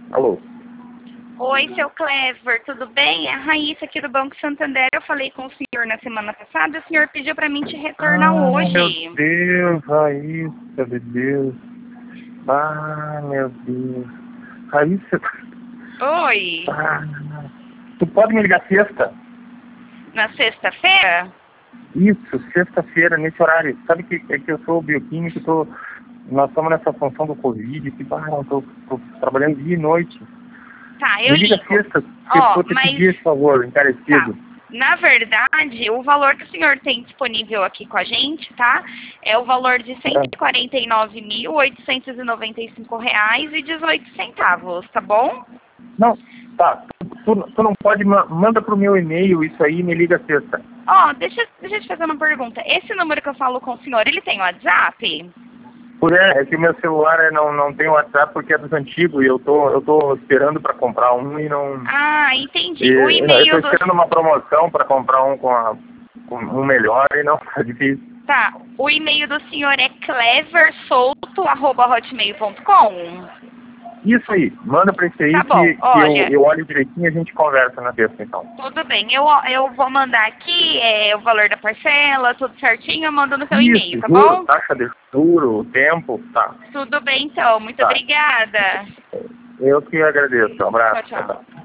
Alô? Oi, seu Clever, tudo bem? É a Raíssa aqui do Banco Santander. Eu falei com o senhor na semana passada, o senhor pediu para mim te retornar Meu hoje. Deus, Raíssa, meu Deus. Meu Deus. Raíssa, Oi, ah, tu pode me ligar sexta? na sexta-feira? Isso, sexta-feira, nesse horário. Sabe que é que eu sou bioquímico, nós estamos nessa função do Covid, eu tô trabalhando dia e noite. Tá, eu Me liga ligo. sexta, que eu Ó, vou te mas pedir esse favor, tá. encarecido. Na verdade, o valor que o senhor tem disponível aqui com a gente, tá? É o valor de Ah, R$ 149.895,18, tá bom? não, tá. Tu não pode, manda pro meu e-mail isso aí e me liga sexta. Ó, deixa eu te fazer uma pergunta. Esse número que eu falo com o senhor, ele tem WhatsApp? É que o meu celular não tem WhatsApp porque é dos antigos e eu tô esperando para comprar um e não. Ah, entendi. O Eu tô e-mail do... esperando uma promoção para comprar um com um melhor e não tá difícil. Tá, o e-mail do senhor é cleversolto@hotmail.com. Isso aí, manda para esse aí Tá bom, que olha, eu olho direitinho e a gente conversa na sexta então. tudo bem. Eu vou mandar aqui o valor da parcela, tudo certinho, eu mando no seu e-mail, Isso, tá juro, bom? taxa de juro, tempo, tá, Tudo bem, então. Muito tá. obrigada. Eu que agradeço, um Tchau, abraço, tchau, tchau. tchau.